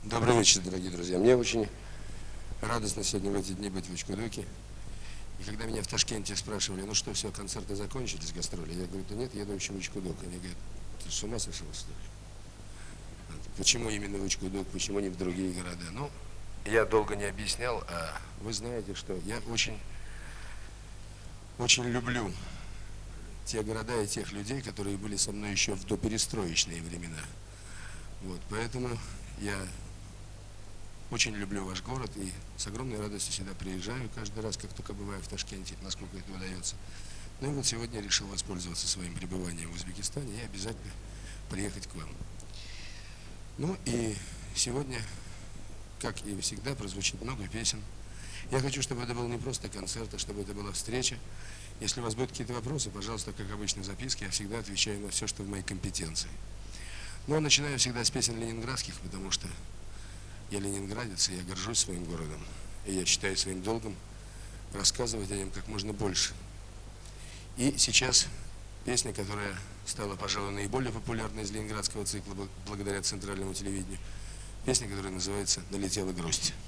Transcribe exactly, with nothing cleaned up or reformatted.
Добрый вечер, дорогие друзья. Мне очень радостно сегодня в эти дни быть в Учкудуке. И когда меня в Ташкенте спрашивали, ну что, все, концерты закончились, гастроли, я говорю, да нет, еду еще в Учкудук. Они говорят, ты с ума сошел, что ли? Почему именно в Учкудук, почему не в другие города? Ну, я долго не объяснял, а вы знаете, что я очень, очень люблю те города и тех людей, которые были со мной еще в доперестроечные времена. Вот, поэтому я очень люблю ваш город и с огромной радостью сюда приезжаю каждый раз, как только бываю в Ташкенте, насколько это удается. Ну и вот сегодня я решил воспользоваться своим пребыванием в Узбекистане и обязательно приехать к вам. Ну и сегодня, как и всегда, прозвучит много песен. Я хочу, чтобы это был не просто концерт, а чтобы это была встреча. Если у вас будут какие-то вопросы, пожалуйста, как обычно, записки, я всегда отвечаю на все, что в моей компетенции. Но начинаю всегда с песен ленинградских, потому что я ленинградец, и я горжусь своим городом. И я считаю своим долгом рассказывать о нем как можно больше. И сейчас песня, которая стала, пожалуй, наиболее популярной из ленинградского цикла благодаря центральному телевидению. Песня, которая называется «Налетела грусть».